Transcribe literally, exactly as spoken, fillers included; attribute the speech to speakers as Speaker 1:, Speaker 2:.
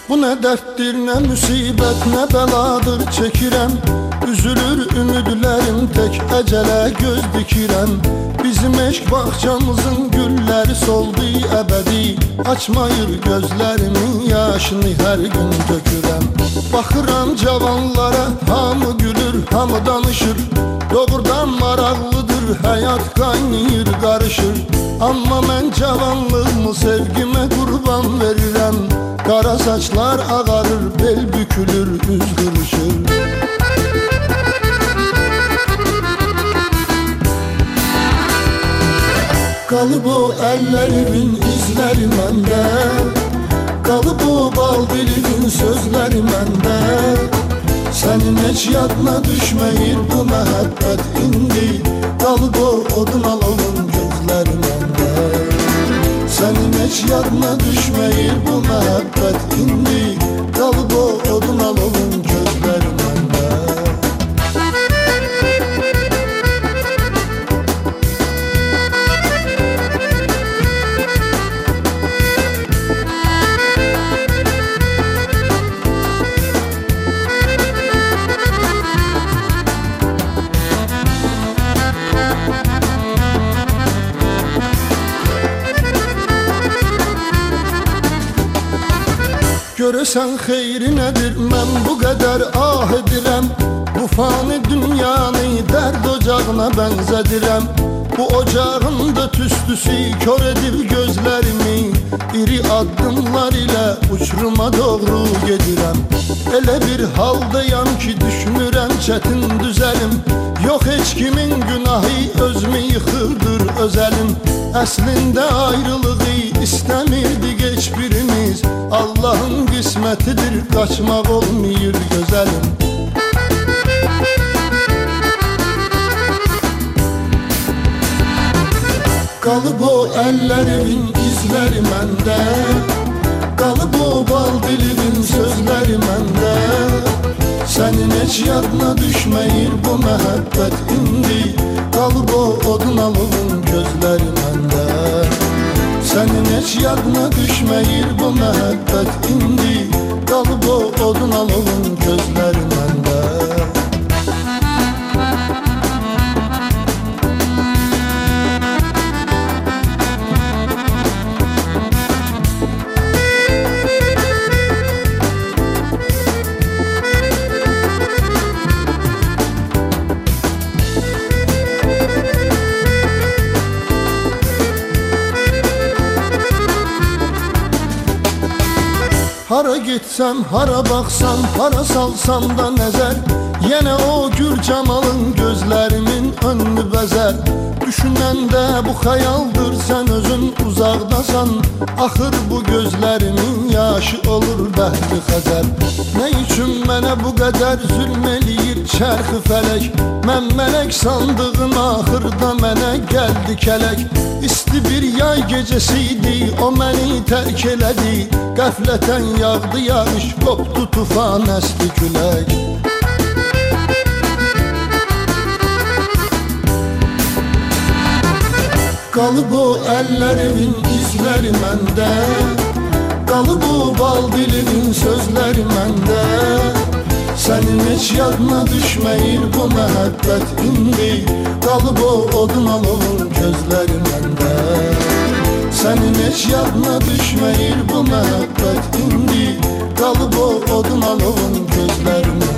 Speaker 1: Bu nə dərddir, nə müsibət, nə bəladır çəkirəm. Üzülür ümidlərim, tək əcələ göz dikirəm. Bizim eşq bağçamızın gülləri soldu əbədi. Açmayır gözlərimin yaşını hər gün tökürəm. Baxıram cavanlara, hamı gülür, hamı danışır. Doğrudan maraqlıdır, həyat qaynayır, qarışır. Amma mən cavanlığımı sevgimə qurban verirəm. Qara saçlar ağarır, bel bükülür, üz qırışır. Qalıb o əllərimin izləri məndə, qalıb o bal dilimin sözləri məndə. Sənin heç yadına düşməyir bu məhəbbət indi. Qalıb o odun alovun gözləri məndə. Sənin heç yadına düşməyir bu məhəbbət indi. Qalıb o odun alovun gözləri məndə. Görəsən xeyri nədir, mən bu qədər ah edirəm. Bu fani dünyanı dərd ocağına bənzədirəm. Bu ocağın da tüstüsü kör edib gözlərimi. İri addımlar ilə uçuruma doğru gedirəm. Elə bir haldayam ki, düşünürəm çətin düzəlim. Yox heç kimin günahı, özümü yıxırdır özəlim. Əslində ayrılığı istəmirdik heç birimiz. Allahın qismətidir, qaçmaq olmayır gözəlim. Qalıb o əllərimin izləri məndə, qalıb o bal dilimin sözləri məndə. Sənin heç yadına düşməyir bu məhəbbət indi. Qalıb o odun alovun gözləri məndə. Sənin heç yadına düşməyir bu məhəbbət indi. Qalıb o odun alovun gözləri məndə. Hara getsəm, hara baxsam, hara salsam da nəzər. Yenə o gül camalın gözlərimin önünü bəzər. Düşünəndə bu xəyaldır, sən özün uzaqdasan. Axır bu gözlərimin yaşı olur bəhri xəzər. Nə üçün mənə bu qədər zülm eləyir çərxi fələk? Mən mələk sandığın axırda mənə gəldi kələk. İsti bir yay gecəsiydi, o məni tərk elədi. Qəflətən yağdı yağış, qopdu tufan, əsdi külək. Qalıb o əllərimin izləri məndə, qalıb o bal dilimin sözləri məndə. Sənin heç yadına düşməyir bu məhəbbət indi. Qalıb o odun alovun gözləri məndə. Sənin heç yadına düşməyir bu məhəbbət indi. Qalıb o odun alovun gözləri məndə.